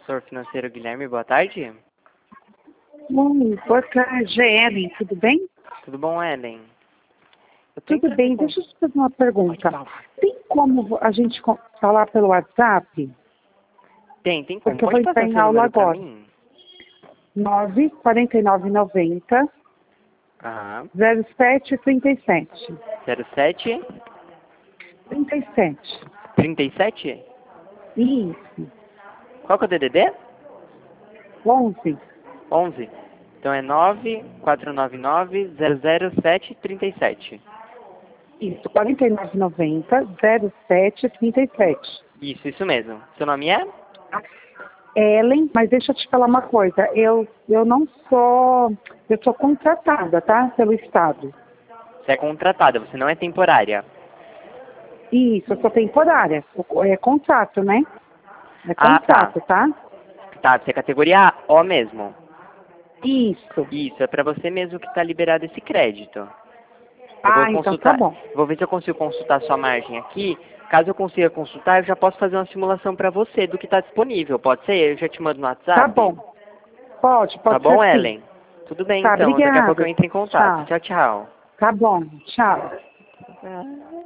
Assessor financeiro Guilherme, boa tarde. Boa tarde, Ellen, tudo bem? Tudo bom, Ellen? Eu tô Tudo bem, deixa eu te fazer uma pergunta. Tem como a gente falar pelo WhatsApp? Tem como. Porque eu Pode vou passar entrar em seu aula número pra agora. mim? 94990 Aham. 0737. 07 37. 37? Isso. Qual que é o DDD? 11. 11. Então é 949900737. Isso, 4990 0737. Isso mesmo. Seu nome é? Ellen, mas deixa eu te falar uma coisa. Eu não sou. Eu sou contratada, tá? Pelo Estado. Você é contratada, você não é temporária. Isso, eu sou temporária. É contrato, né? É Ah, tá. contrato, tá? Tá, você é categoria O mesmo. Isso. Isso, é pra você mesmo que tá liberado esse crédito. Eu vou Ah, então tá consultar, bom. vou ver se eu consigo consultar sua margem aqui. Caso eu consiga consultar, eu já posso fazer uma simulação para você do que está disponível. Pode ser? Eu já te mando no Tá WhatsApp? bom. Pode Tá ser bom, sim. Ellen? Tudo bem, Tá, então. Daqui a pouco eu obrigada. entro em contato. Tchau. Tchau, tchau. Tá bom. Tchau.